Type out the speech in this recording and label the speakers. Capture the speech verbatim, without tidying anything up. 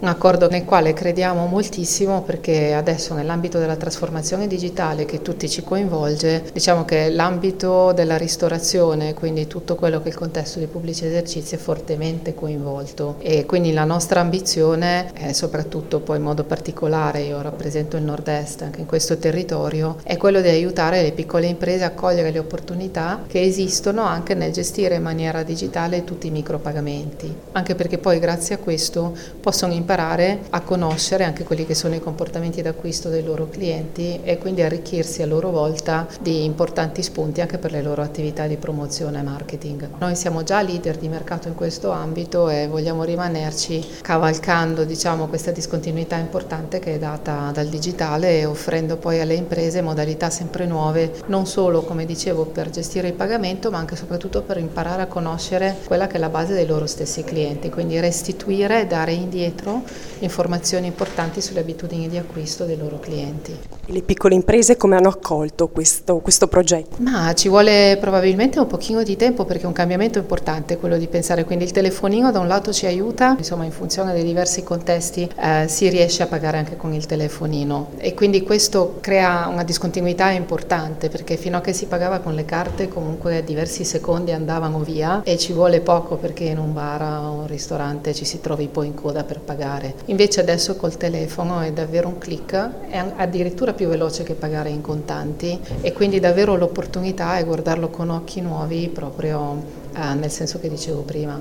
Speaker 1: Un accordo nel quale crediamo moltissimo perché adesso nell'ambito della trasformazione digitale che tutti ci coinvolge, diciamo che l'ambito della ristorazione, quindi tutto quello che è il contesto di pubblici esercizi è fortemente coinvolto e quindi la nostra ambizione è soprattutto poi in modo particolare, io rappresento il nord-est anche in questo territorio, è quello di aiutare le piccole imprese a cogliere le opportunità che esistono anche nel gestire in maniera digitale tutti i micropagamenti, anche perché poi grazie a questo possono imparare a conoscere anche quelli che sono i comportamenti d'acquisto dei loro clienti e quindi arricchirsi a loro volta di importanti spunti anche per le loro attività di promozione e marketing. Noi siamo già leader di mercato in questo ambito e vogliamo rimanerci cavalcando, diciamo, questa discontinuità importante che è data dal digitale e offrendo poi alle imprese modalità sempre nuove, non solo, come dicevo, per gestire il pagamento, ma anche e soprattutto per imparare a conoscere quella che è la base dei loro stessi clienti, quindi restituire e dare indietro informazioni importanti sulle abitudini di acquisto dei loro clienti.
Speaker 2: Le piccole imprese come hanno accolto questo, questo progetto?
Speaker 1: Ma ci vuole probabilmente un pochino di tempo perché è un cambiamento importante quello di pensare, quindi il telefonino da un lato ci aiuta, insomma in funzione dei diversi contesti eh, si riesce a pagare anche con il telefonino e quindi questo crea una discontinuità importante perché fino a che si pagava con le carte comunque diversi secondi andavano via e ci vuole poco perché in un bar o un ristorante ci si trovi poi in coda per pagare. Invece adesso col telefono è davvero un click, è addirittura più veloce che pagare in contanti e quindi davvero l'opportunità è guardarlo con occhi nuovi proprio eh, nel senso che dicevo prima.